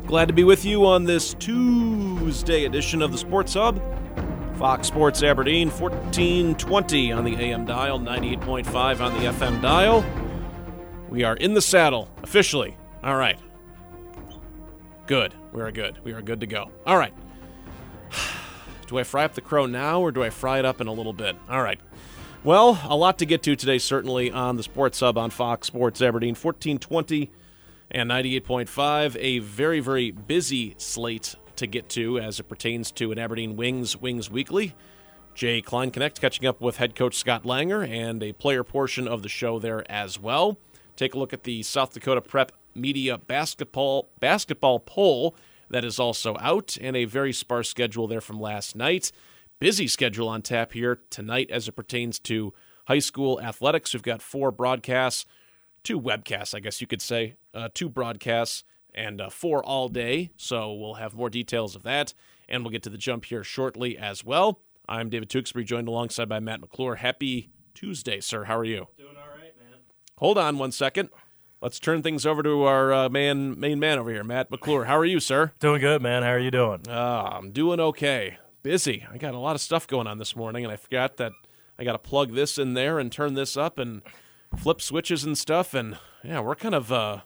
Glad to be with you on this Tuesday edition of the Sports Hub. Fox Sports Aberdeen, 1420 on the AM dial, 98.5 on the FM dial. We are in the saddle, officially. All right. Good. We are good. We are good to go. All right. Do I fry up the crow now, or do I fry it up in a little bit? All right. Well, a lot to get to today, certainly, on the Sports Hub on Fox Sports Aberdeen, 1420 and 98.5. A very, very busy slate to get to as it pertains to an Aberdeen Wings Weekly. Jay Kleinknecht catching up with head coach Scott Langer and a player portion of the show there as well. Take a look at the South Dakota Prep Media basketball poll that is also out, and a very sparse schedule there from last night. Busy schedule on tap here tonight as it pertains to high school athletics. We've got 4 broadcasts, 2 webcasts, I guess you could say, 2 broadcasts, and 4 all day. So we'll have more details of that, and we'll get to the jump here shortly as well. I'm David Tewksbury, joined alongside by Matt McClure. Happy Tuesday, sir. How are you? Doing all right, man. Hold on one second. Let's turn things over to our main man over here, Matt McClure. How are you, sir? Doing good, man. How are you doing? I'm doing okay. Busy. I got a lot of stuff going on this morning, and I forgot that I got to plug this in there and turn this up and flip switches and stuff. And, yeah, we're kind of, I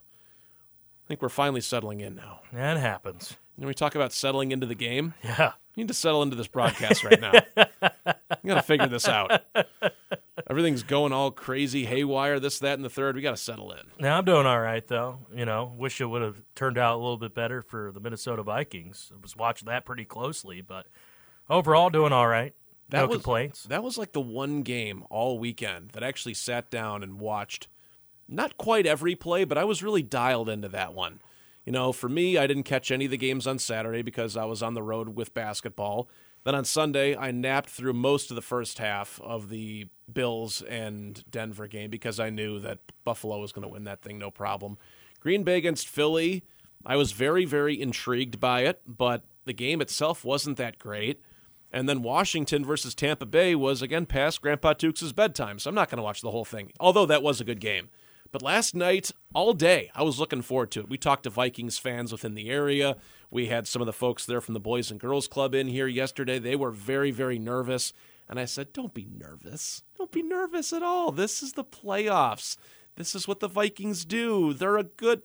think we're finally settling in now. That happens. When we talk about settling into the game, Yeah. you need to settle into this broadcast right now. You got to figure this out. Everything's going all crazy, haywire, this, that, and the third. We got to settle in. Now, I'm doing all right, though. You know, wish it would have turned out a little bit better for the Minnesota Vikings. I was watching that pretty closely, but overall doing all right. No complaints. That was like the one game all weekend that I actually sat down and watched. Not quite every play, but I was really dialed into that one. You know, for me, I didn't catch any of the games on Saturday because I was on the road with basketball. Then on Sunday, I napped through most of the first half of the Bills and Denver game because I knew that Buffalo was going to win that thing, no problem. Green Bay against Philly, I was very, very intrigued by it, but the game itself wasn't that great. And then Washington versus Tampa Bay was, again, past Grandpa Tukes' bedtime, so I'm not going to watch the whole thing, although that was a good game. But last night, all day, I was looking forward to it. We talked to Vikings fans within the area. We had some of the folks there from the Boys and Girls Club in here yesterday. They were very, very nervous. And I said, don't be nervous. Don't be nervous at all. This is the playoffs. This is what the Vikings do. They're a good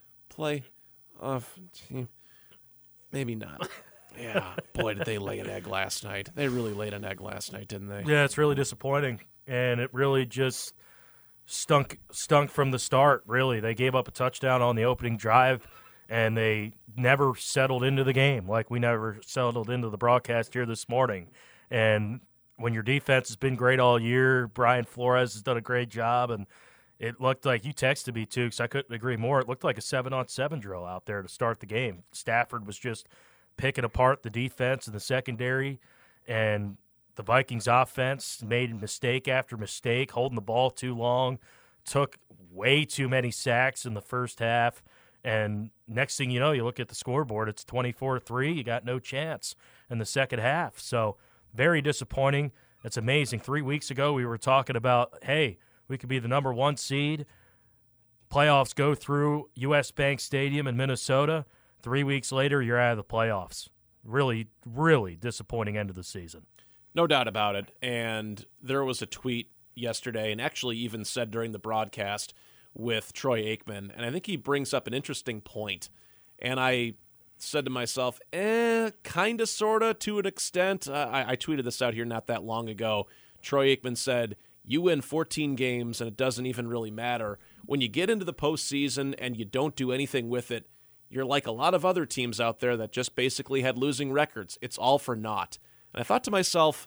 team. Maybe not. Yeah, boy, did they lay an egg last night. They really laid an egg last night, didn't they? Yeah, it's really disappointing, and it really just stunk from the start, really. They gave up a touchdown on the opening drive, and they never settled into the game like we never settled into the broadcast here this morning. And when your defense has been great all year, Brian Flores has done a great job, and it looked like, you texted me, Tukes, I couldn't agree more, it looked like a 7-on-7 drill out there to start the game. Stafford was just picking apart the defense and the secondary, and the Vikings offense made mistake after mistake, holding the ball too long, took way too many sacks in the first half, and next thing you know, you look at the scoreboard, it's 24-3, you got no chance in the second half. So very disappointing. It's amazing. 3 weeks ago, we were talking about, hey, we could be the number 1 seed. Playoffs go through U.S. Bank Stadium in Minnesota. 3 weeks later, you're out of the playoffs. Really, really disappointing end of the season. No doubt about it. And there was a tweet yesterday, and actually even said during the broadcast with Troy Aikman, and I think he brings up an interesting point. And I said to myself, kind of, sort of, to an extent. I tweeted this out here not that long ago. Troy Aikman said, you win 14 games, and it doesn't even really matter. When you get into the postseason and you don't do anything with it, you're like a lot of other teams out there that just basically had losing records. It's all for naught. And I thought to myself,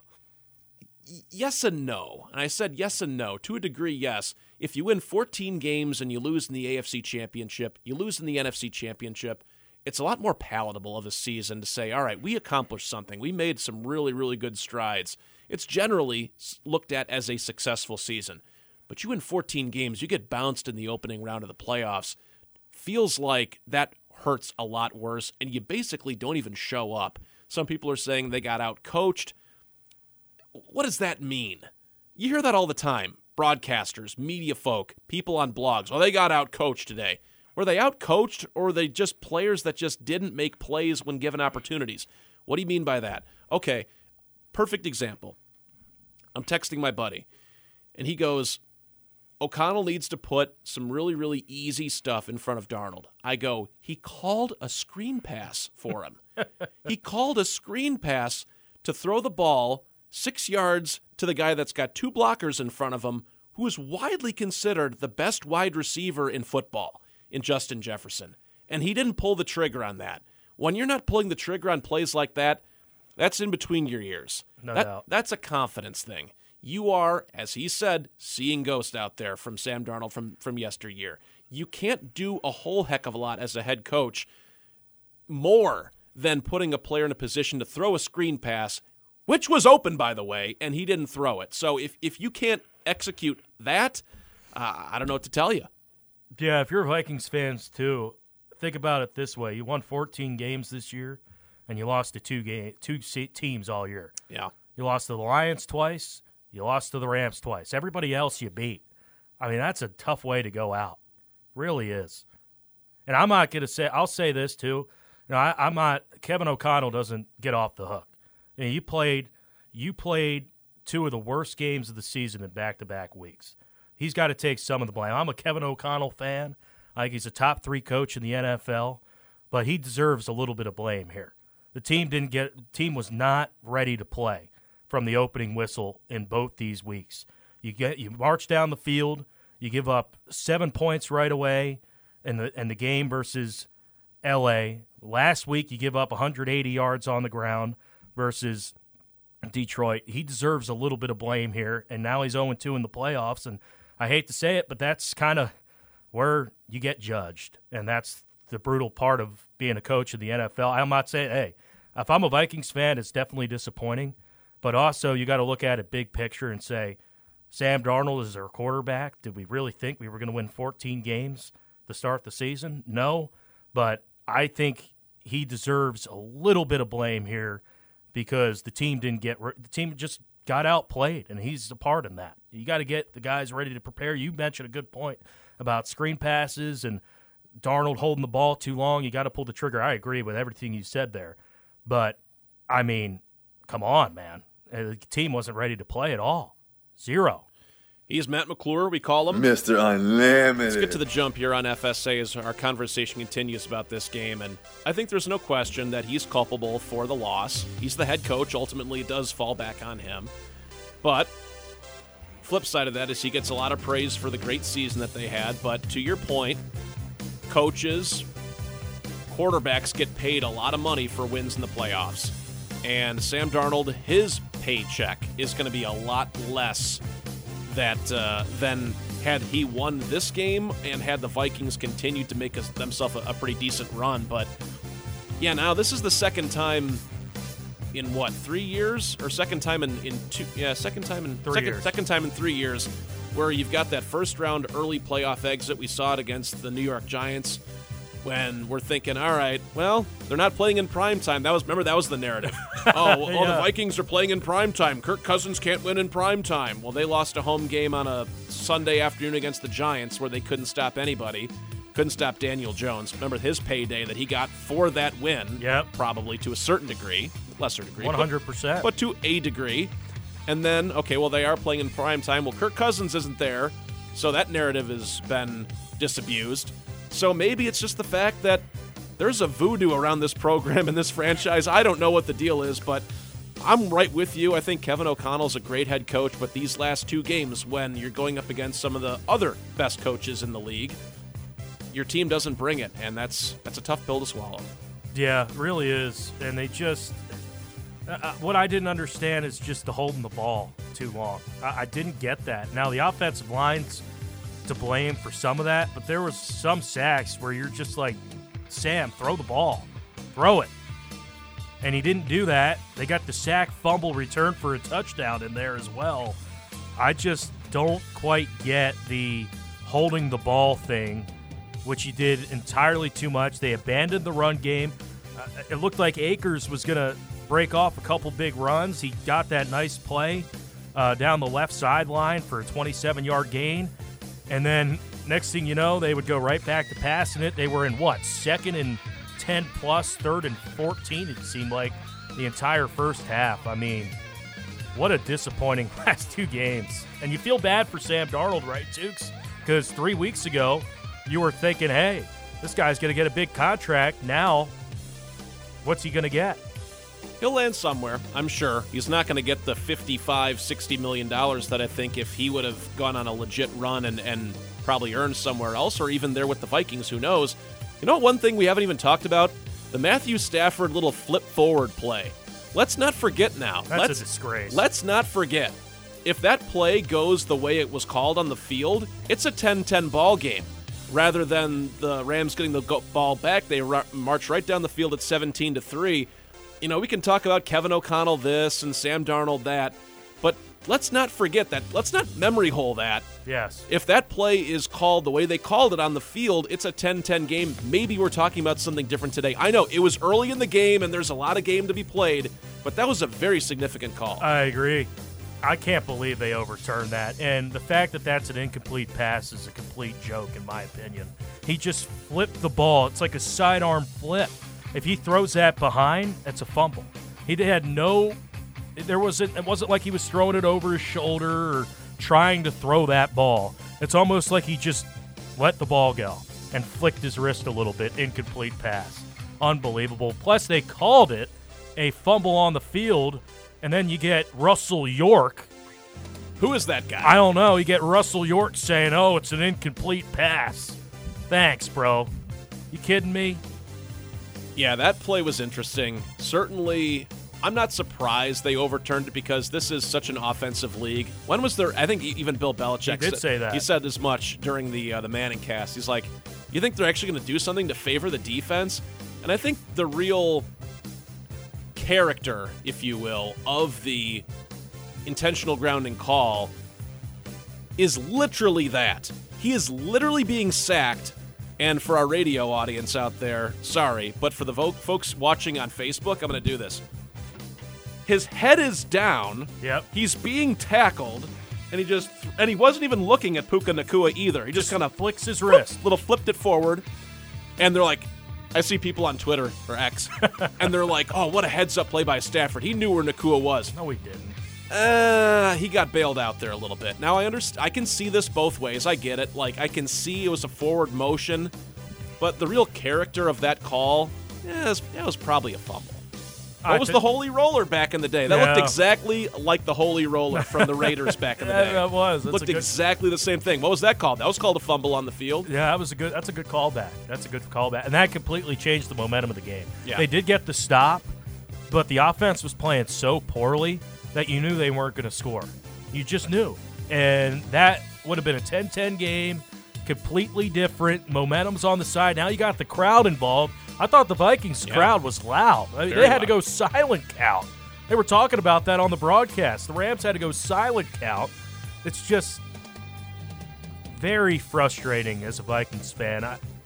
yes and no. And I said yes and no. To a degree, yes. If you win 14 games and you lose in the AFC Championship, you lose in the NFC Championship, it's a lot more palatable of a season to say, all right, we accomplished something. We made some really, really good strides. It's generally looked at as a successful season. But you win 14 games, you get bounced in the opening round of the playoffs. Feels like that hurts a lot worse, and you basically don't even show up. Some people are saying they got out-coached. What does that mean? You hear that all the time. Broadcasters, media folk, people on blogs. Oh, they got out-coached today. Were they outcoached, or were they just players that just didn't make plays when given opportunities? What do you mean by that? Okay, perfect example. I'm texting my buddy, and he goes, O'Connell needs to put some really, really easy stuff in front of Darnold. I go, he called a screen pass for him. He called a screen pass to throw the ball 6 yards to the guy that's got 2 blockers in front of him, who is widely considered the best wide receiver in football, in Justin Jefferson. And he didn't pull the trigger on that. When you're not pulling the trigger on plays like that, that's in between your ears. No doubt. That's a confidence thing. You are, as he said, seeing ghosts out there from Sam Darnold from yesteryear. You can't do a whole heck of a lot as a head coach more than putting a player in a position to throw a screen pass, which was open, by the way, and he didn't throw it. So if you can't execute that, I don't know what to tell you. Yeah, if you're Vikings fans too, think about it this way. You won 14 games this year, and you lost to two teams all year. Yeah. You lost to the Lions twice. You lost to the Rams twice. Everybody else you beat. I mean, that's a tough way to go out. Really is. And I'm not going to say – I'll say this too. You know, I'm not – Kevin O'Connell doesn't get off the hook. You know, you played 2 of the worst games of the season in back-to-back weeks. He's got to take some of the blame. I'm a Kevin O'Connell fan. I think he's a top 3 coach in the NFL, but he deserves a little bit of blame here. The team was not ready to play from the opening whistle in both these weeks. You march down the field, you give up 7 points right away in the game versus LA. Last week you give up 180 yards on the ground versus Detroit. He deserves a little bit of blame here, and now he's 0-2 in the playoffs, and I hate to say it, but that's kind of where you get judged, and that's the brutal part of being a coach in the NFL. I'm not saying, hey, if I'm a Vikings fan, it's definitely disappointing, but also you got to look at it big picture and say, Sam Darnold is our quarterback. Did we really think we were going to win 14 games to start the season? No, but I think he deserves a little bit of blame here because the team just got outplayed, and he's a part in that. You got to get the guys ready to prepare. You mentioned a good point about screen passes and Darnold holding the ball too long. You got to pull the trigger. I agree with everything you said there. But, I mean, come on, man. The team wasn't ready to play at all. 0. He's Matt McClure, we call him. Mr. Unlimited. Let's get to the jump here on FSA as our conversation continues about this game. And I think there's no question that he's culpable for the loss. He's the head coach. Ultimately, it does fall back on him. But flip side of that is he gets a lot of praise for the great season that they had. But to your point, coaches, quarterbacks get paid a lot of money for wins in the playoffs. And Sam Darnold, his paycheck is going to be a lot less than had he won this game and had the Vikings continued to make themselves a pretty decent run. But yeah, now this is the second time in 3 years, or second time in 2? Yeah, second time in 3 years, where you've got that first round early playoff exit. We saw it against the New York Giants. When we're thinking, all right, well, they're not playing in primetime. That was the narrative. Oh, well, the Vikings are playing in primetime. Kirk Cousins can't win in primetime. Well, they lost a home game on a Sunday afternoon against the Giants where they couldn't stop anybody. Couldn't stop Daniel Jones. Remember his payday that he got for that win. Yep. Probably to a certain degree, lesser degree. 100%. But to a degree. And then, okay, well, they are playing in primetime. Well, Kirk Cousins isn't there, so that narrative has been disabused. So maybe it's just the fact that there's a voodoo around this program and this franchise. I don't know what the deal is, but I'm right with you. I think Kevin O'Connell's a great head coach, but these last 2 games, when you're going up against some of the other best coaches in the league, your team doesn't bring it, and that's a tough pill to swallow. Yeah, it really is. And they just what I didn't understand is just the holding the ball too long. I didn't get that. Now, the offensive line's to blame for some of that, but there was some sacks where you're just like, Sam, throw the ball. Throw it. And he didn't do that. They got the sack, fumble, return for a touchdown in there as well. I just don't quite get the holding the ball thing, which he did entirely too much. They abandoned the run game. It looked like Akers was going to break off a couple big runs. He got that nice play down the left sideline for a 27-yard gain. And then next thing you know, they would go right back to passing it. They were in, second and 10+, third and 14, it seemed like, the entire first half. I mean, what a disappointing last two games. And you feel bad for Sam Darnold, right, Tukes? Because 3 weeks ago, you were thinking, hey, this guy's going to get a big contract. Now, what's he going to get? He'll land somewhere, I'm sure. He's not going to get the $55, $60 million that I think if he would have gone on a legit run and probably earned somewhere else, or even there with the Vikings, who knows. You know, one thing we haven't even talked about? The Matthew Stafford little flip-forward play. Let's not forget now. That's a disgrace. Let's not forget. If that play goes the way it was called on the field, it's a 10-10 ball game. Rather than the Rams getting the ball back, they march right down the field at 17-3. You know, we can talk about Kevin O'Connell this and Sam Darnold that, but let's not forget that. Let's not memory hole that. Yes. If that play is called the way they called it on the field, it's a 10-10 game. Maybe we're talking about something different today. I know it was early in the game and there's a lot of game to be played, but that was a very significant call. I agree. I can't believe they overturned that. And the fact that that's an incomplete pass is a complete joke, in my opinion. He just flipped the ball. It's like a sidearm flip. If he throws that behind, that's a fumble. He had no – it wasn't like he was throwing it over his shoulder or trying to throw that ball. It's almost like he just let the ball go and flicked his wrist a little bit. Incomplete pass. Unbelievable. Plus, they called it a fumble on the field, and then you get Russell York. Who is that guy? I don't know. You get Russell York saying, oh, it's an incomplete pass. Thanks, bro. You kidding me? Yeah, that play was interesting. Certainly, I'm not surprised they overturned it because this is such an offensive league. When was there? I think even Bill Belichick did say that. He said as much during the Manning cast. He's like, you think they're actually going to do something to favor the defense? And I think the real character, if you will, of the intentional grounding call is literally that. He is literally being sacked. And for our radio audience out there, sorry, but for the folks watching on Facebook, I'm going to do this. His head is down. Yep. He's being tackled, and he wasn't even looking at Puka Nacua either. He just kind of flicks his wrist, flipped it forward, and they're like, I see people on Twitter or X, and they're like, "Oh, what a heads-up play by Stafford. He knew where Nacua was." No, he didn't. He got bailed out there a little bit. Now, I can see this both ways. I get it. Like, I can see it was a forward motion, but the real character of that call, it was probably a fumble. What was the Holy Roller back in the day? That looked exactly like the Holy Roller from the Raiders back in the day. That was. Looked exactly the same thing. What was that called? That was called a fumble on the field. Yeah, that's a good callback. That's a good callback. And that completely changed the momentum of the game. Yeah. They did get the stop, but the offense was playing so poorly that you knew they weren't going to score. You just knew. And that would have been a 10-10 game, completely different. Momentum's on the side. Now you got the crowd involved. I thought the Vikings crowd was loud. I mean, they had to go silent count. They were talking about that on the broadcast. The Rams had to go silent count. It's just very frustrating as a Vikings fan.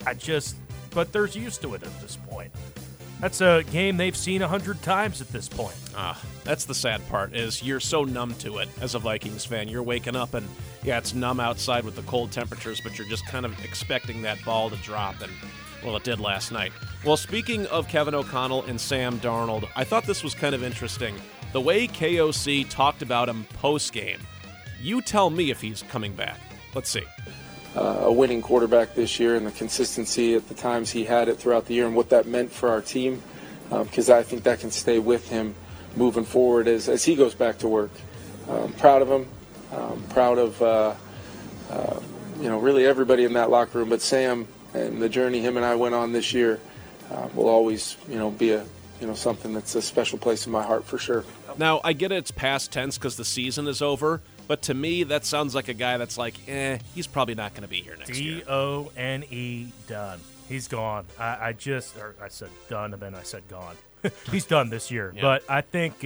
But they're used to it at this point. That's a game they've seen 100 times at this point. That's the sad part, is you're so numb to it as a Vikings fan. You're waking up and, it's numb outside with the cold temperatures, but you're just kind of expecting that ball to drop, and, well, it did last night. Well, speaking of Kevin O'Connell and Sam Darnold, I thought this was kind of interesting. The way KOC talked about him post-game. You tell me if he's coming back. Let's see. A winning quarterback this year and the consistency at the times he had it throughout the year and what that meant for our team, because I think that can stay with him moving forward as he goes back to work. Proud of him, proud of really everybody in that locker room, but Sam and the journey him and I went on this year will always be something that's a special place in my heart for sure. Now, I get it's past tense because the season is over, but to me, that sounds like a guy that's like, he's probably not going to be here next year. D-O-N-E, done. He's gone. I said done, and then I said gone. He's done this year. Yeah. But I think,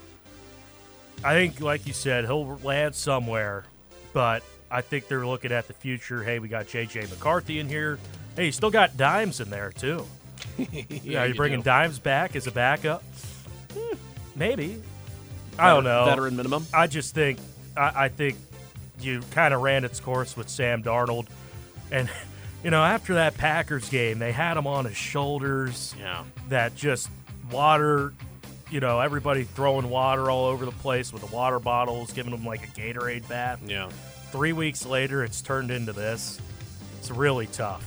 like you said, he'll land somewhere. But I think they're looking at the future. Hey, we got J.J. McCarthy in here. Hey, you still got Dimes in there, too. Are you bringing Dimes back as a backup? Maybe. I don't know. Veteran minimum? I just think I think you kind of ran its course with Sam Darnold. And, after that Packers game, they had him on his shoulders. Yeah. That just water, everybody throwing water all over the place with the water bottles, giving them like a Gatorade bath. Yeah. 3 weeks later, it's turned into this. It's really tough.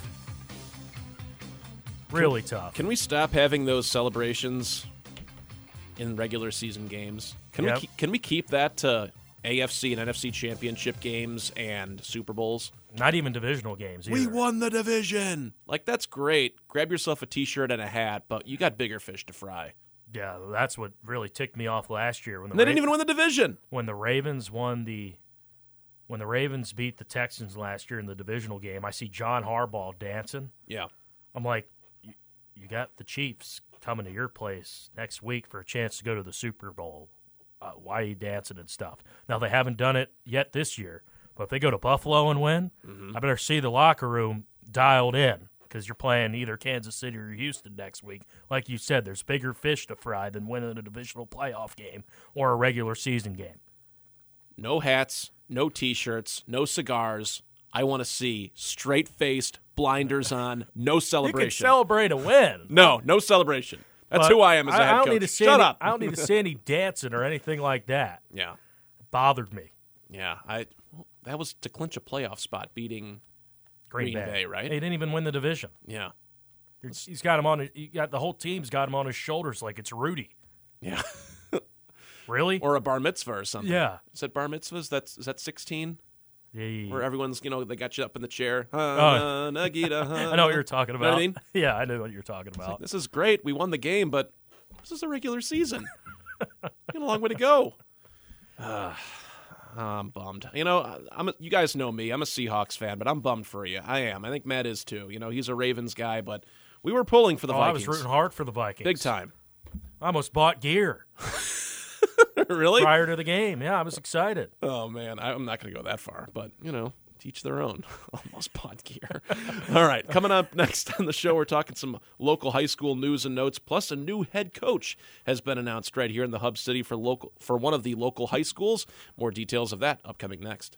Really tough. Can we stop having those celebrations in regular season games? Can we keep that to AFC and NFC championship games and Super Bowls? Not even divisional games either. We won the division. Like, that's great. Grab yourself a T-shirt and a hat, but you got bigger fish to fry. Yeah, that's what really ticked me off last year. They didn't even win the division. When the Ravens beat the Texans last year in the divisional game, I see John Harbaugh dancing. Yeah. I'm like, you got the Chiefs coming to your place next week for a chance to go to the Super Bowl. Why are you dancing and stuff? Now, they haven't done it yet this year, but if they go to Buffalo and win, I better see the locker room dialed in because you're playing either Kansas City or Houston next week. Like you said, there's bigger fish to fry than winning a divisional playoff game or a regular season game. No hats, no T-shirts, no cigars. I want to see straight-faced, blinders on, no celebration. You can celebrate a win. No celebration. That's who I am as a head coach. Shut up. I don't need to see any dancing or anything like that. Yeah. It bothered me. Yeah. That was to clinch a playoff spot, beating Green Bay, right? He didn't even win the division. Yeah. He's got him on. The whole team's got him on his shoulders like it's Rudy. Yeah. Really? Or a bar mitzvah or something. Yeah. Is that bar mitzvahs? Is that 16? Yeah. Where everyone's, they got you up in the chair. Nagita, I know what you're talking about. You know what I mean? Yeah, I know what you're talking about. Like, this is great. We won the game, but this is a regular season. Got a long way to go. I'm bummed. You guys know me. I'm a Seahawks fan, but I'm bummed for you. I am. I think Matt is too. He's a Ravens guy, but we were pulling for the Vikings. I was rooting hard for the Vikings. Big time. I almost bought gear. Really? Prior to the game. Yeah, I was excited. Oh, man. I'm not going to go that far, but, teach their own. Almost bought gear. All right. Coming up next on the show, we're talking some local high school news and notes, plus a new head coach has been announced right here in the Hub City for one of the local high schools. More details of that upcoming next.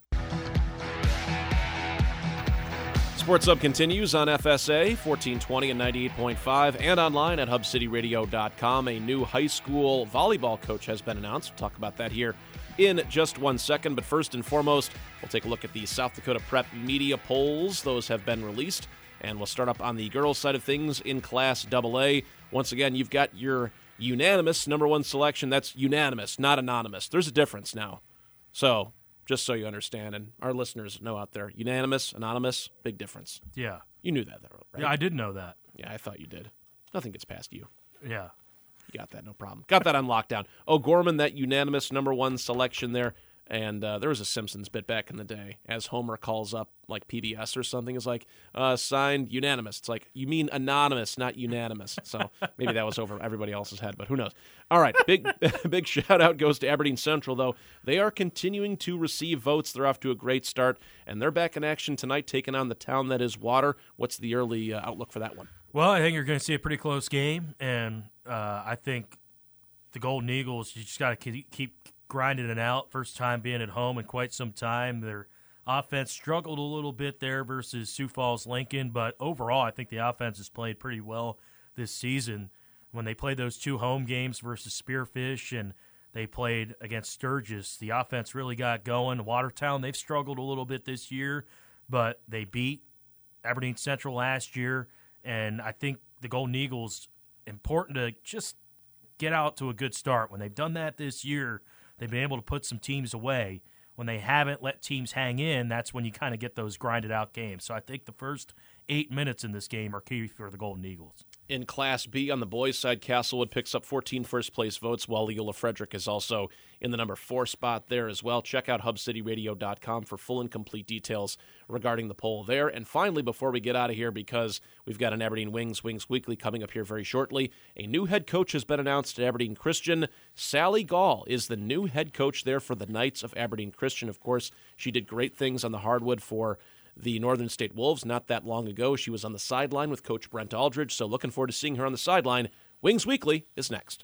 Sports Hub continues on FSA 1420 and 98.5 and online at hubcityradio.com. A new high school volleyball coach has been announced. We'll talk about that here in just 1 second. But first and foremost, we'll take a look at the South Dakota Prep media polls. Those have been released. And we'll start up on the girls' side of things in Class AA. Once again, you've got your unanimous number one selection. That's unanimous, not anonymous. There's a difference now. So, just so you understand, and our listeners know out there, unanimous, anonymous, big difference. Yeah. You knew that, right? Yeah, I did know that. Yeah, I thought you did. Nothing gets past you. Yeah. You got that, no problem. Got that on lockdown. O'Gorman, that unanimous number one selection there. And there was a Simpsons bit back in the day, as Homer calls up like PBS or something, is like, signed unanimous. It's like, you mean anonymous, not unanimous. So maybe that was over everybody else's head, but who knows. All right, big shout out goes to Aberdeen Central, though. They are continuing to receive votes. They're off to a great start, and they're back in action tonight, taking on the town that is Water. What's the early outlook for that one? Well, I think you're going to see a pretty close game, and I think the Golden Eagles, you just got to keep grinding it out. First time being at home in quite some time. Their offense struggled a little bit there versus Sioux Falls Lincoln, but overall I think the offense has played pretty well this season. When they played those two home games versus Spearfish and they played against Sturgis, the offense really got going. Watertown, they've struggled a little bit this year, but they beat Aberdeen Central last year, and I think the Golden Eagles, important to just get out to a good start. When they've done that this year, they've been able to put some teams away. When they haven't let teams hang in, that's when you kind of get those grinded-out games. So I think the first 8 minutes in this game are key for the Golden Eagles. In Class B on the boys' side, Castlewood picks up 14 first-place votes, while Leola Frederick is also in the number 4 spot there as well. Check out hubcityradio.com for full and complete details regarding the poll there. And finally, before we get out of here, because we've got an Aberdeen Wings Weekly coming up here very shortly, a new head coach has been announced at Aberdeen Christian. Sally Gall is the new head coach there for the Knights of Aberdeen Christian. Of course, she did great things on the hardwood for the Northern State Wolves not that long ago. She was on the sideline with Coach Brent Aldridge, so looking forward to seeing her on the sideline. Wings Weekly is next.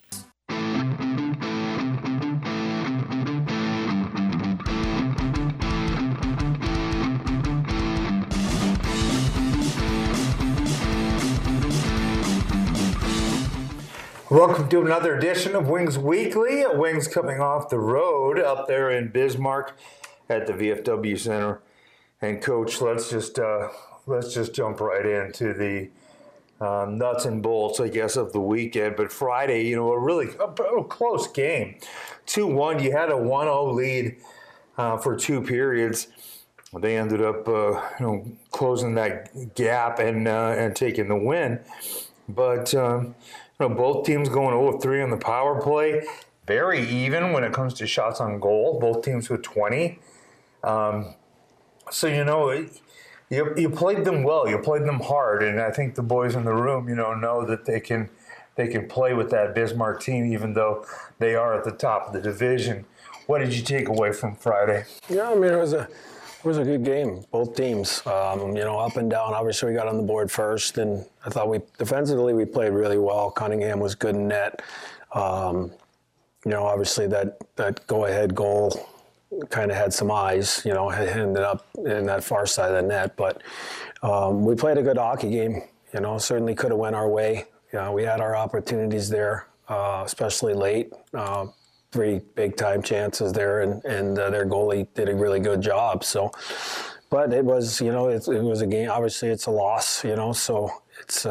Welcome to another edition of Wings Weekly. Wings coming off the road up there in Bismarck at the VFW Center. And Coach, let's just jump right into the nuts and bolts, I guess, of the weekend. But Friday, a really close game. 2-1. You had a 1-0 lead for 2 periods. They ended up, closing that gap and taking the win. But both teams going 0-3 on the power play. Very even when it comes to shots on goal. Both teams with 20. So you played them well. You played them hard, and I think the boys in the room, know that they can play with that Bismarck team, even though they are at the top of the division. What did you take away from Friday? Yeah, I mean, it was a good game, both teams. Up and down. Obviously, we got on the board first, and I thought defensively we played really well. Cunningham was good in net. Obviously that go-ahead goal kind of had some eyes. Ended up in that far side of the net, but we played a good hockey game. Certainly could have went our way. We had our opportunities there, especially late. 3 big-time chances there, and their goalie did a really good job. So, but it was, it was a game. Obviously, it's a loss, so it's,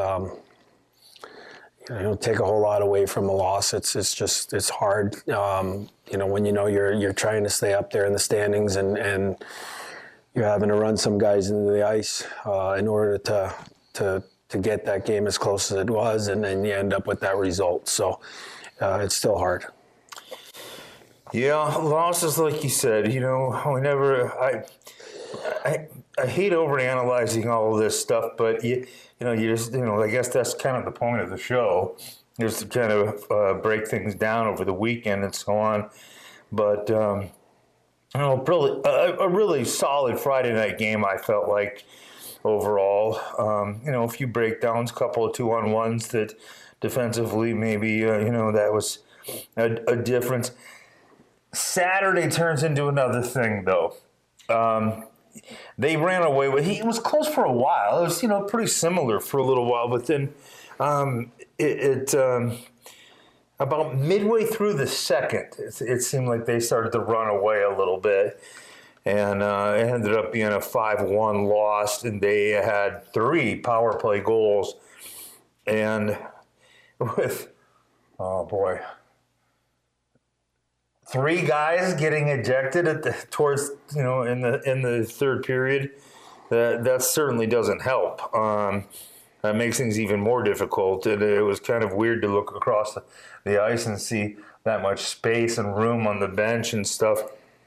take a whole lot away from a loss. It's hard, when you're trying to stay up there in the standings and you're having to run some guys into the ice in order to get that game as close as it was, and then you end up with that result. So it's still hard. Yeah, losses, like you said, I hate overanalyzing all of this stuff, but you just, I guess that's kind of the point of the show, just to kind of break things down over the weekend and so on. But, a really solid Friday night game, I felt like, overall. A few breakdowns, couple of 2-on-1s that defensively maybe, that was a difference. Saturday turns into another thing, though. They ran away with it. Was close for a while. It was, pretty similar for a little while, but then about midway through the second, it seemed like they started to run away a little bit, and it ended up being a 5-1 loss, and they had 3 power play goals, and with, oh boy, 3 guys getting ejected towards in the third period. That certainly doesn't help. That makes things even more difficult. And it was kind of weird to look across the ice and see that much space and room on the bench and stuff.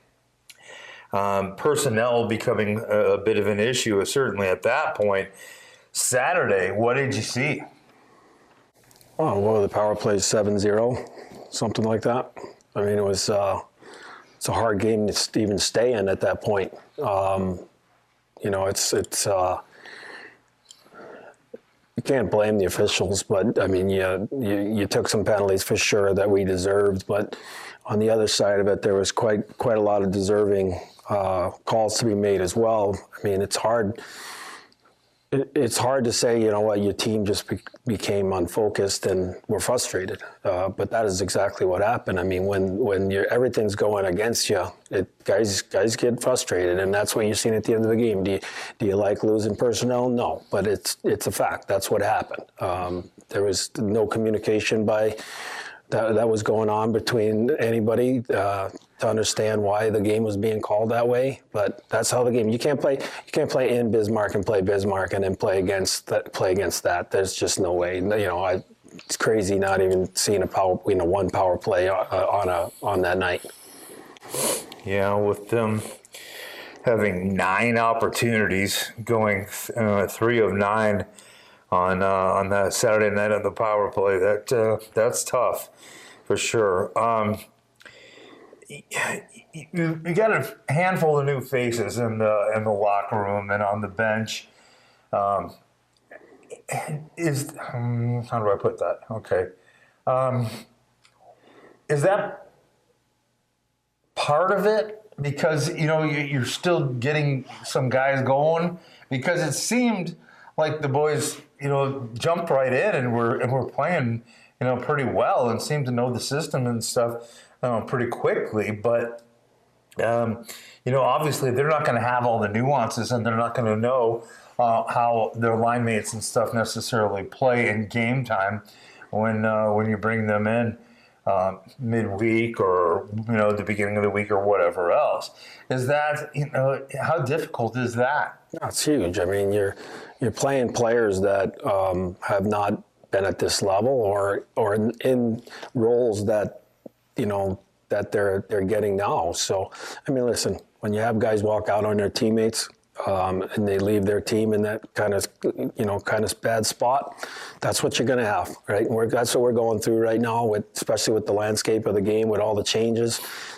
Personnel becoming a bit of an issue, certainly at that point. Saturday, what did you see? Oh, the power play 7-0, something like that. I mean, it's a hard game to even stay in at that point. You can't blame the officials, but I mean, you took some penalties for sure that we deserved. But on the other side of it, there was quite a lot of deserving calls to be made as well. I mean, it's hard. It's hard to say, your team just became unfocused and we're frustrated. But that is exactly what happened. I mean, when everything's going against you, guys get frustrated, and that's what you're seeing at the end of the game. Do you like losing personnel? No, but it's a fact. That's what happened. There was no communication that was going on between anybody to understand why the game was being called that way. But that's how the game. You can't play in Bismarck and play Bismarck and then play against that. There's just no way. It's crazy not even seeing one power play on that night. Yeah, with them having 9 opportunities, going 3 of 9. On that Saturday night on the power play, that's tough for sure. You got a handful of new faces in the locker room and on the bench. How do I put that? Okay, is that part of it? Because you're still getting some guys going, because it seemed like the boys jumped right in and we're playing pretty well and seem to know the system and stuff pretty quickly. But obviously they're not going to have all the nuances, and they're not going to know how their line mates and stuff necessarily play in game time when you bring them in midweek or the beginning of the week or whatever else. Is that how difficult is that? It's huge. I mean, you're playing players that have not been at this level or in roles that that they're getting now. So, I mean, listen, when you have guys walk out on their teammates and they leave their team in that kind of bad spot, that's what you're going to have, right? That's what we're going through right now, especially with the landscape of the game, with all the changes.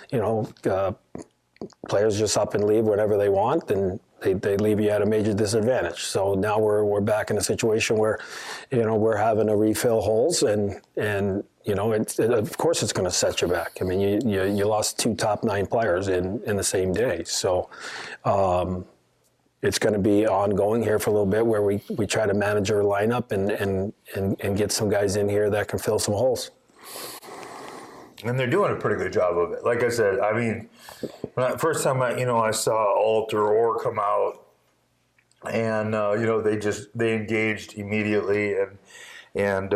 Players just up and leave whenever they want, and they leave you at a major disadvantage. So now we're back in a situation where, we're having to refill holes, and of course it's going to set you back. I mean, you lost 2 top 9 players in the same day, so it's going to be ongoing here for a little bit, where we try to manage our lineup and get some guys in here that can fill some holes. And they're doing a pretty good job of it. Like I said, I mean, first time I saw Alt or Orr come out, and they engaged immediately, and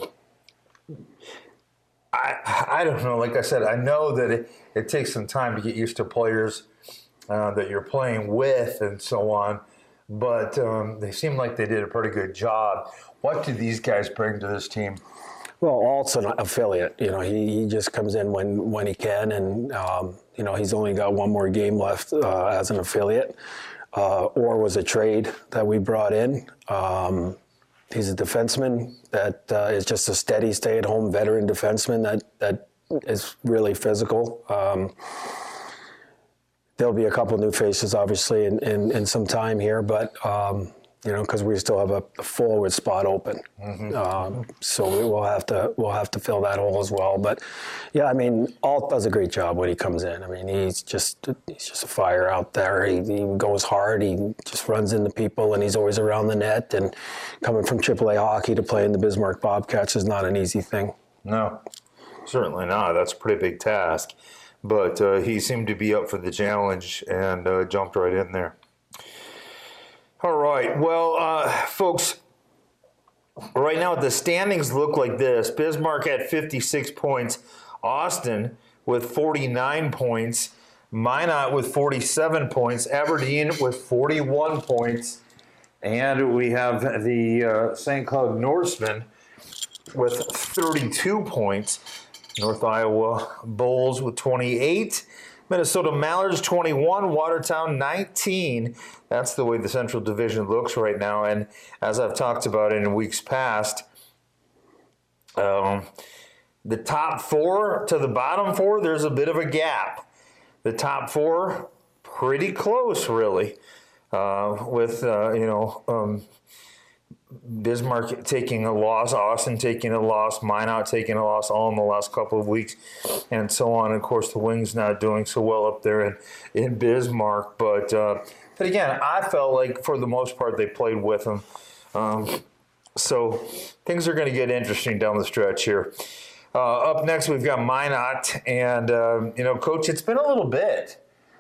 I don't know. Like I said, I know that it takes some time to get used to players that you're playing with and so on, but they seem like they did a pretty good job. What do these guys bring to this team? Well, Alt's an affiliate. He just comes in when he can, and he's only got one more game left as an affiliate. Orr was a trade that we brought in. He's a defenseman that is just a steady, stay-at-home veteran defenseman that is really physical. There'll be a couple new faces, obviously, in some time here, but because we still have a forward spot open, so we'll have to fill that hole as well. But yeah, I mean, Alt does a great job when he comes in. I mean, he's just a fire out there. He goes hard. He just runs into people, and he's always around the net. And coming from AAA hockey to play in the Bismarck Bobcats is not an easy thing. No, certainly not. That's a pretty big task. But he seemed to be up for the challenge and jumped right in there. All right. Well, folks, right now the standings look like this. Bismarck at 56 points. Austin with 49 points. Minot with 47 points. Aberdeen with 41 points. And we have the St. Cloud Norsemen with 32 points. North Iowa Bulls with 28. Minnesota Mallards 21, Watertown 19. That's the way the Central Division looks right now. And as I've talked about in weeks past, the top 4 to the bottom 4, there's a bit of a gap. The top 4, pretty close, really, with Bismarck taking a loss, Austin taking a loss, Minot taking a loss all in the last couple of weeks, and so on. And of course, the Wings not doing so well up there in Bismarck. But again, I felt like for the most part they played with them. So things are going to get interesting down the stretch here. Up next, we've got Minot. And, Coach, it's been a little bit.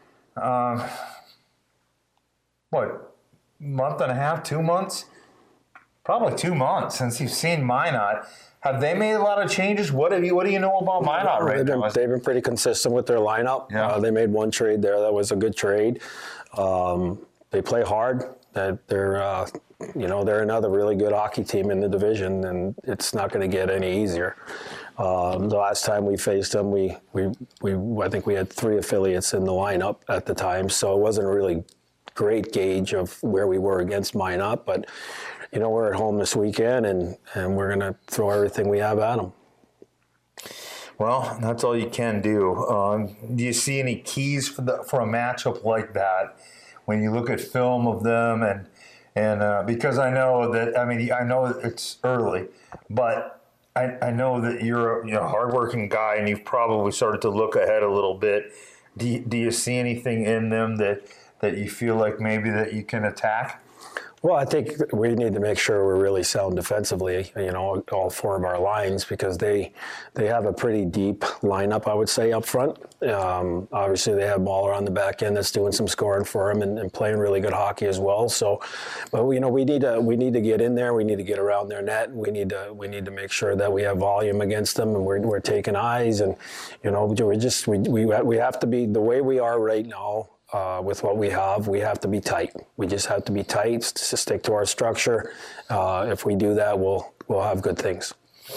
Month and a half, 2 months? Probably 2 months since you've seen Minot. Have they made a lot of changes? What do you know about Minot right now? They've been pretty consistent with their lineup. Yeah. They made one trade there that was a good trade. They play hard. They're another really good hockey team in the division, and it's not going to get any easier. The last time we faced them, I think we had 3 affiliates in the lineup at the time, so it wasn't a really great gauge of where we were against Minot, but we're at home this weekend, and we're going to throw everything we have at them. Well, that's all you can do. Do you see any keys for a matchup like that when you look at film of them? And because I know that, I know it's early, but I know that you're a hardworking guy, and you've probably started to look ahead a little bit. Do you see anything in them that you feel like maybe that you can attack? Well, I think we need to make sure we're really sound defensively, all four of our lines, because they have a pretty deep lineup, I would say, up front. Obviously, they have Mahler on the back end that's doing some scoring for them and playing really good hockey as well. So, but we need to get in there. We need to get around their net. We need to make sure that we have volume against them, and we're taking eyes. And we have to be the way we are right now. With what we have to be tight. We just have to be tight, to stick to our structure. If we do that, we'll have good things.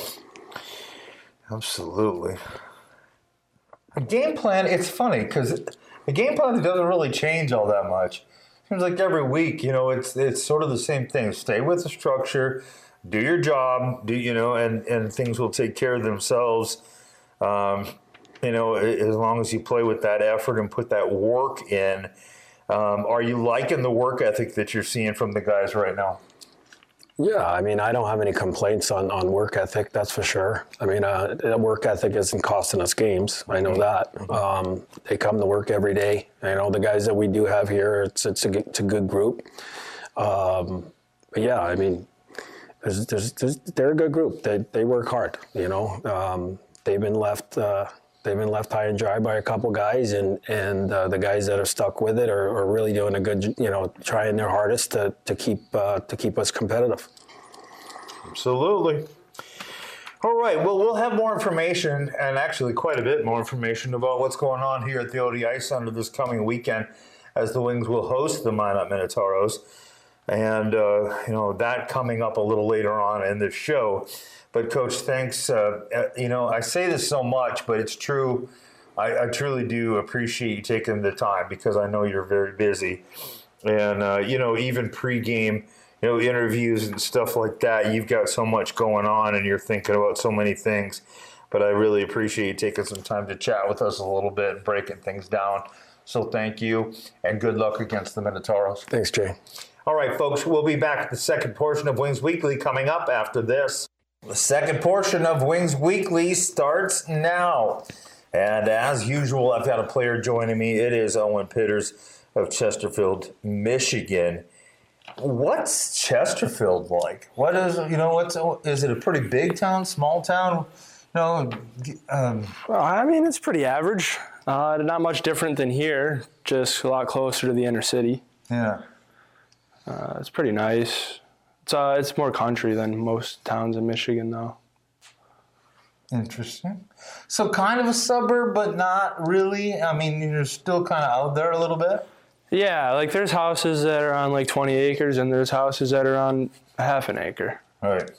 Absolutely. A game plan, it's funny because a game plan doesn't really change all that much. Seems like every week, it's sort of the same thing. Stay with the structure, do your job, and things will take care of themselves. As long as you play with that effort and put that work in. Are you liking the work ethic that you're seeing from the guys right now? Yeah, I mean, I don't have any complaints on work ethic, that's for sure. I mean, work ethic isn't costing us games. I know that. They come to work every day. The guys that we do have here, it's a good group. But yeah, I mean, they're a good group. They work hard, They've been left high and dry by a couple guys, and the guys that are stuck with it are really doing a good, trying their hardest to keep us competitive. Absolutely. All right. Well, we'll have more information, and actually quite a bit more information about what's going on here at the ODI Center this coming weekend, as the Wings will host the Minot Minotaurs, and that coming up a little later on in the show. But, Coach, thanks. I say this so much, but it's true. I truly do appreciate you taking the time, because I know you're very busy. And, even pregame, interviews and stuff like that, you've got so much going on and you're thinking about so many things. But I really appreciate you taking some time to chat with us a little bit and breaking things down. So thank you, and good luck against the Minotauros. Thanks, Jay. All right, folks, we'll be back at the second portion of Wings Weekly coming up after this. The second portion of Wings Weekly starts now. And as usual, I've got a player joining me. It is Owen Pitters of Chesterfield, Michigan. What's Chesterfield like? What is, is it a pretty big town, small town? Well, I mean, it's pretty average. Not much different than here, just a lot closer to the inner city. Yeah. It's pretty nice. It's more country than most towns in Michigan, though. Interesting. So kind of a suburb, but not really? I mean, you're still kind of out there a little bit? Yeah, like there's houses that are on like 20 acres, and there's houses that are on half an acre. All right.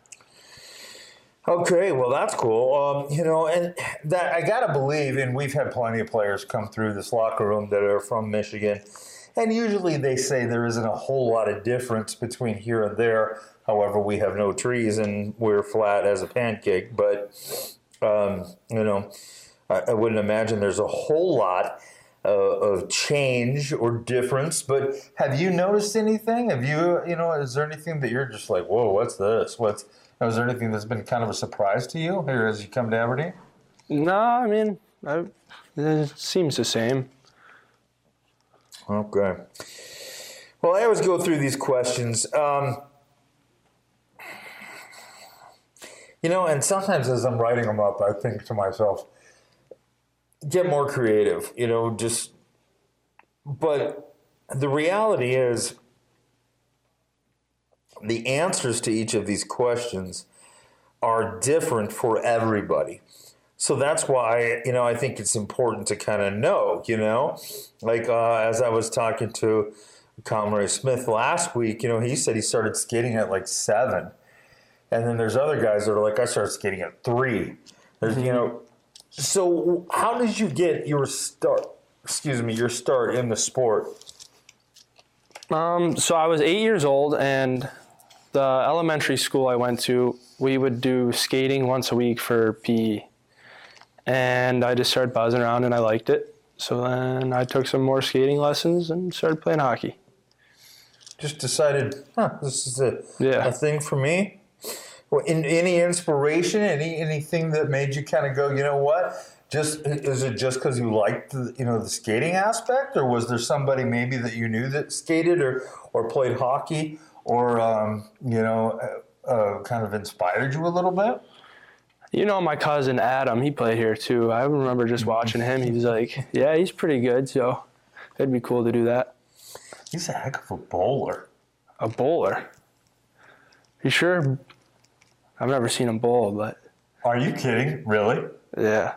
Okay, well, that's cool. And that I got to believe, and we've had plenty of players come through this locker room that are from Michigan, and usually they say there isn't a whole lot of difference between here and there. However, we have no trees and we're flat as a pancake. But, I wouldn't imagine there's a whole lot of change or difference. But have you noticed anything? Have you, is there anything that you're just like, whoa, what's this? Is there anything that's been kind of a surprise to you here as you come to Aberdeen? No, I mean, it seems the same. Okay. Well, I always go through these questions. And sometimes as I'm writing them up, I think to myself, get more creative, but the reality is the answers to each of these questions are different for everybody. So that's why, I think it's important to kind of know, like as I was talking to Conroy Smith last week, he said he started skating at like 7. And then there's other guys that are like, I started skating at 3. There's, so how did you get your start in the sport? So I was 8 years old, and the elementary school I went to, we would do skating once a week for PE. And I just started buzzing around, and I liked it. So then I took some more skating lessons and started playing hockey. Just decided, this is a thing for me. Any inspiration? Anything that made you kind of go, you know what? Is it just because you liked the skating aspect, or was there somebody maybe that you knew that skated or played hockey, or kind of inspired you a little bit? My cousin Adam, he played here too. I remember just watching him. He was like, yeah, he's pretty good, so it'd be cool to do that. He's a heck of a bowler. A bowler? You sure? I've never seen him bowl, but... Are you kidding? Really? Yeah.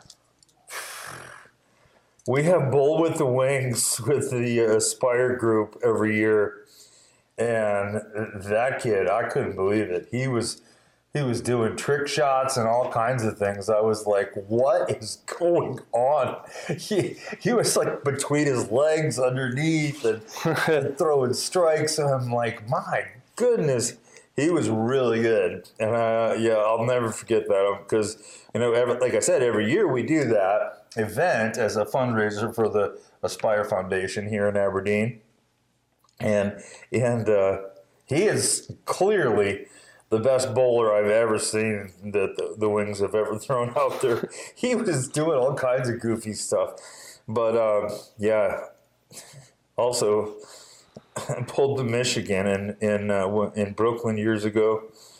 We have Bowl with the Wings with the Aspire group every year, and that kid, I couldn't believe it. He was doing trick shots and all kinds of things. I was like, what is going on? He was like between his legs underneath and throwing strikes, and I'm like, my goodness. He was really good, and I'll never forget that because like I said, every year we do that event as a fundraiser for the Aspire Foundation here in Aberdeen, and he is clearly the best bowler I've ever seen that the Wings have ever thrown out there. He was doing all kinds of goofy stuff, but also. I pulled to Michigan in Brooklyn years ago.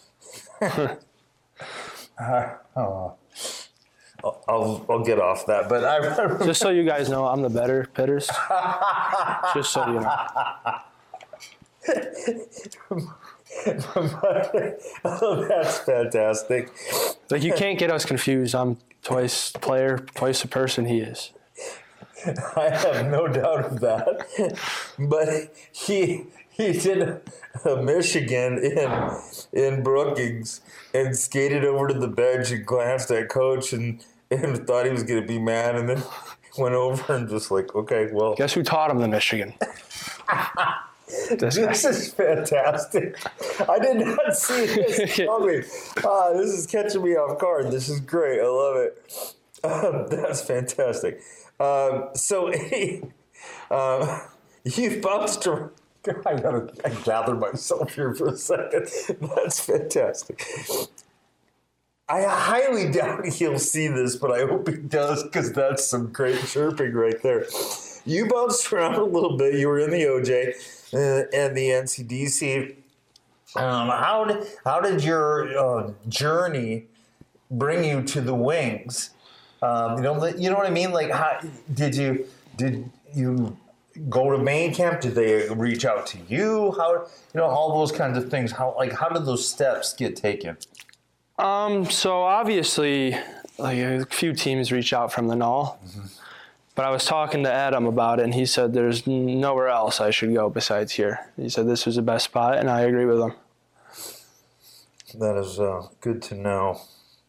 I'll get off that, but I just so you guys know, I'm the better pitters. Just so you know. That's fantastic. Like, you can't get us confused. I'm twice player, twice the person he is. I have no doubt of that. But he did a Michigan in Brookings and skated over to the bench and glanced at coach and thought he was going to be mad, and then went over and just like, okay, well. Guess who taught him the Michigan? This is fantastic. I did not see this coming. This is catching me off guard. This is great. I love it. That's fantastic. So you bounced around. I gotta gather myself here for a second. That's fantastic. I highly doubt he'll see this, but I hope he does, because that's some great chirping right there. You bounced around a little bit. You were in the OJ and the NCDC. How did your journey bring you to the Wings? You know what I mean? Like, how, did you go to main camp? Did they reach out to you? How, all those kinds of things. How did those steps get taken? So obviously, like, a few teams reach out from the Null, but I was talking to Adam about it, and he said there's nowhere else I should go besides here. He said this was the best spot, and I agree with him. That is good to know.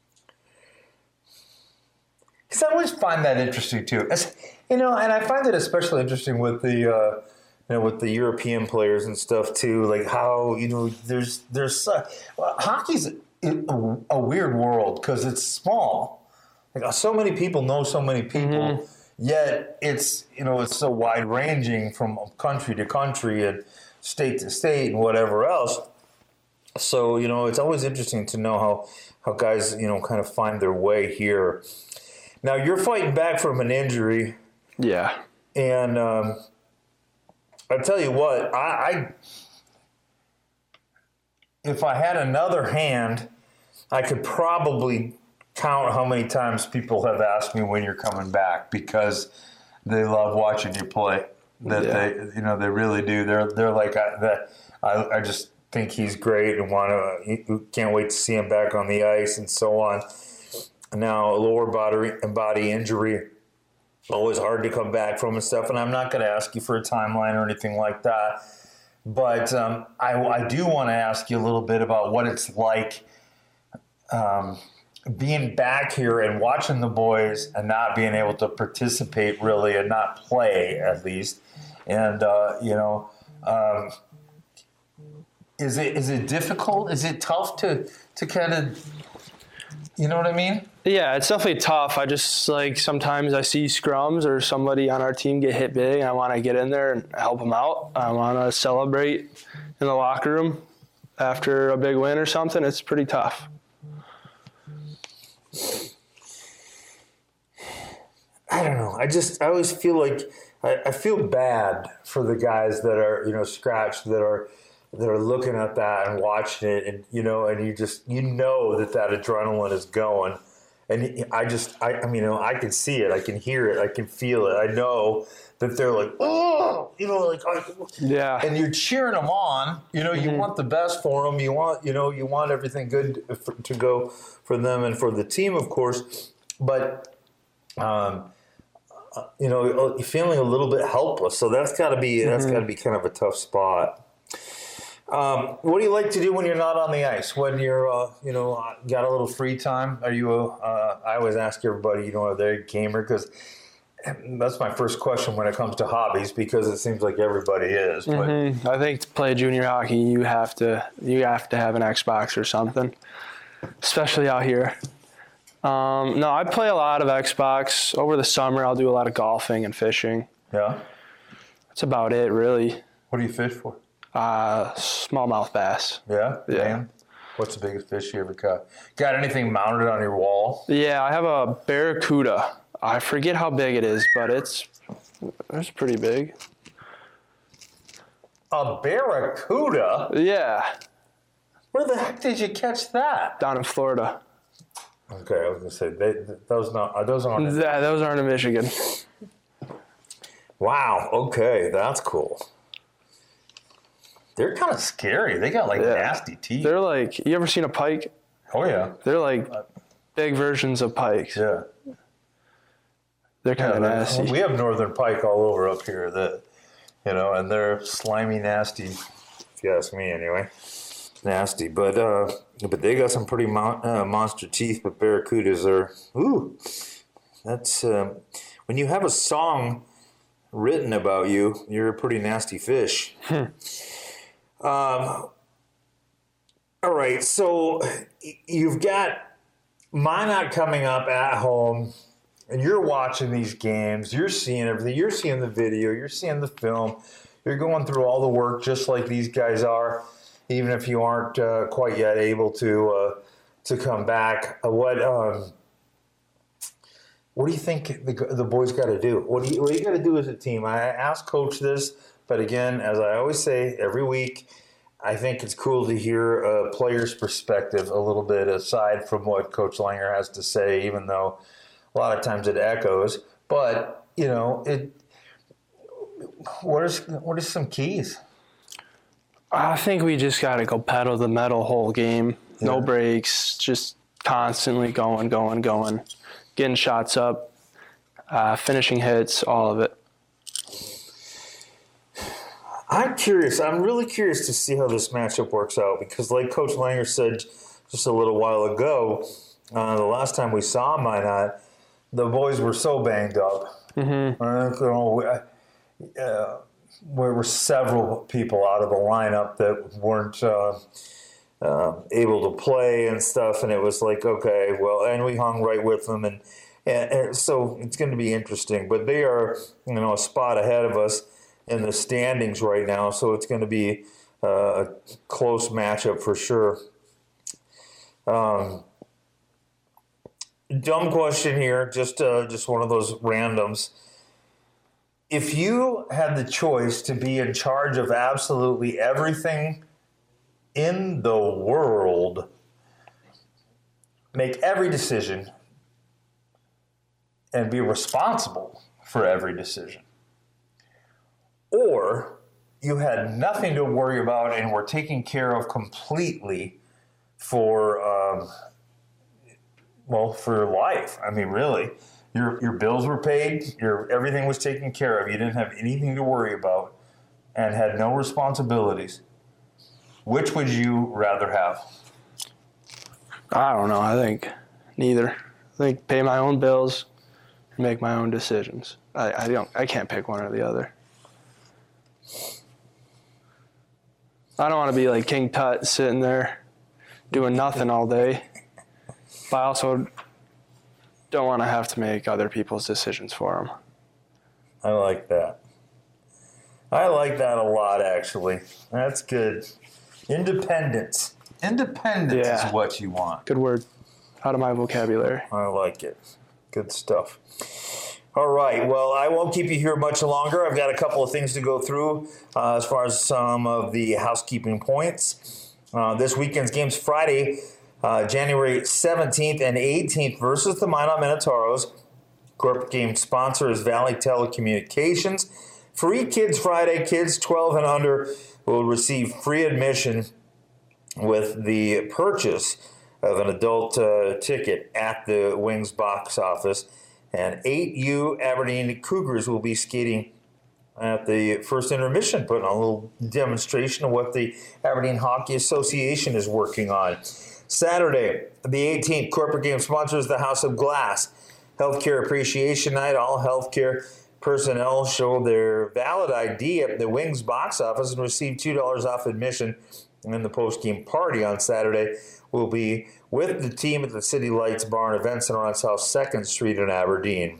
Because I always find that interesting too, and I find it especially interesting with the with the European players and stuff too. Like how there's hockey's a weird world because it's small. Like, so many people know so many people, yet it's it's so wide ranging from country to country and state to state and whatever else. So it's always interesting to know how guys kind of find their way here. Now, you're fighting back from an injury. Yeah. And I tell you what, if I had another hand, I could probably count how many times people have asked me when you're coming back, because they love watching you play. They really do. They're like that. I just think he's great and can't wait to see him back on the ice and so on. Now, a lower body injury, always hard to come back from and stuff. And I'm not going to ask you for a timeline or anything like that. But I do want to ask you a little bit about what it's like being back here and watching the boys and not being able to participate really and not play at least. And, is it difficult? Is it tough to kind of, you know what I mean? Yeah, it's definitely tough. I just, like, sometimes I see scrums or somebody on our team get hit big, and I want to get in there and help them out. I want to celebrate in the locker room after a big win or something. It's pretty tough. I don't know. I always feel like I feel bad for the guys that are, scratched, that are looking at that and watching it, and and you know that adrenaline is going, and I can see it, I can hear it, I can feel it. I know that they're like, oh, Yeah. and you're cheering them on. You want the best for them. You want everything good to go for them and for the team, of course. But you're feeling a little bit helpless. So that's got to be kind of a tough spot. What do you like to do when you're not on the ice? When you're got a little free time? Are you? I always ask everybody, are they a gamer? Because that's my first question when it comes to hobbies, because it seems like everybody is. But I think to play junior hockey, you have to have an Xbox or something, especially out here. No, I play a lot of Xbox. Over the summer, I'll do a lot of golfing and fishing. Yeah? That's about it, really. What do you fish for? Smallmouth bass. Yeah? Yeah. Man. What's the biggest fish you ever caught? Got anything mounted on your wall? Yeah, I have a barracuda. I forget how big it is, but it's pretty big. A barracuda? Yeah. Where the heck did you catch that? Down in Florida. Okay, I was gonna say those aren't. Yeah, those aren't in Michigan. Wow. Okay, that's cool. They're kind of scary. They got nasty teeth. They're like, you ever seen a pike? Oh yeah. They're like big versions of pikes. Yeah. They're kind of nasty. We have northern pike all over up here that, and they're slimy, nasty. If you ask me, anyway. Nasty, but they got some pretty monster teeth. But barracudas are, that's when you have a song written about you, you're a pretty nasty fish. All right, so you've got Minot coming up at home, and you're watching these games. You're seeing everything. You're seeing the video. You're seeing the film. You're going through all the work just like these guys are, even if you aren't quite yet able to come back. What do you think the boys got to do? What do you got to do as a team? I asked Coach this, but again, as I always say every week, I think it's cool to hear a player's perspective a little bit aside from what Coach Langer has to say, even though a lot of times it echoes. But what are some keys? I think we just got to go pedal the metal whole game. Yeah. No breaks, just constantly going, getting shots up, finishing hits, all of it. I'm really curious to see how this matchup works out, because like Coach Langer said just a little while ago, the last time we saw Minot, the boys were so banged up. There were several people out of the lineup that weren't able to play and stuff, and it was like, okay, well, and we hung right with them, and so it's going to be interesting. But they are, a spot ahead of us in the standings right now, so it's going to be a close matchup for sure. Dumb question here, just one of those randoms. If you had the choice to be in charge of absolutely everything in the world, make every decision, and be responsible for every decision, or you had nothing to worry about and were taken care of completely for life. I mean, really, your bills were paid, everything was taken care of. You didn't have anything to worry about and had no responsibilities. Which would you rather have? I don't know. I think neither. I think pay my own bills and make my own decisions. I can't pick one or the other. I don't want to be like King Tut sitting there doing nothing all day. But I also don't want to have to make other people's decisions for them. I like that. I like that a lot, actually. That's good. Independence. Independence is what you want. Good word. out of my vocabulary. I like it. Good stuff. All right. Well, I won't keep you here much longer. I've got a couple of things to go through as far as some of the housekeeping points. This weekend's games Friday, January 17th and 18th versus the Minot Minotauros. Corporate game sponsor is Valley Telecommunications. Free Kids Friday. Kids 12 and under will receive free admission with the purchase of an adult ticket at the Wings box office. And 8U Aberdeen Cougars will be skating at the first intermission, putting on a little demonstration of what the Aberdeen Hockey Association is working on. Saturday, the 18th, corporate game sponsors the House of Glass. Healthcare Appreciation Night. All healthcare personnel show their valid ID at the Wings box office and receive $2 off admission. And the post-game party on Saturday will be with the team at the City Lights Bar and Event Center on South 2nd Street in Aberdeen.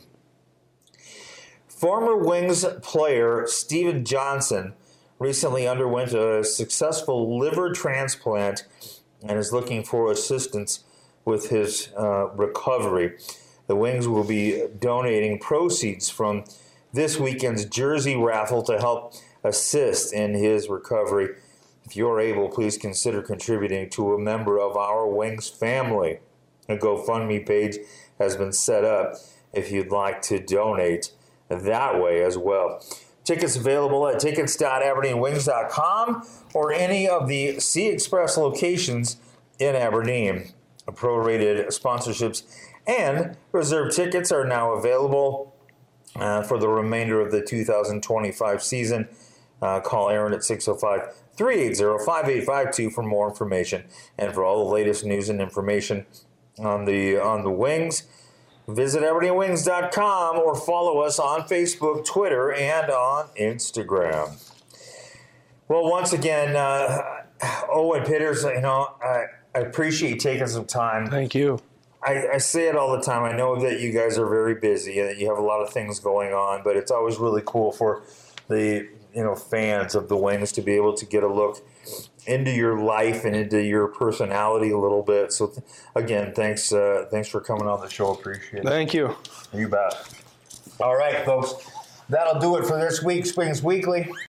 Former Wings player Steven Johnson recently underwent a successful liver transplant and is looking for assistance with his recovery. The Wings will be donating proceeds from this weekend's jersey raffle to help assist in his recovery. If you're able, please consider contributing to a member of our Wings family. A GoFundMe page has been set up if you'd like to donate that way as well. Tickets available at tickets.aberdeenwings.com or any of the Sea Express locations in Aberdeen. Prorated sponsorships and reserve tickets are now available for the remainder of the 2025 season. Call Aaron at 605-380-5852 for more information and for all the latest news and information on the Wings. Visit AberdeenWings.com or follow us on Facebook, Twitter, and on Instagram. Well, once again, Owen Pitters, I appreciate you taking some time. Thank you. I say it all the time. I know that you guys are very busy and that you have a lot of things going on, but it's always really cool for the fans of the Wings to be able to get a look into your life and into your personality a little bit. So, again, thanks for coming on the show. Appreciate it. Thank you. You bet. All right, folks. That'll do it for this week's Wings Weekly.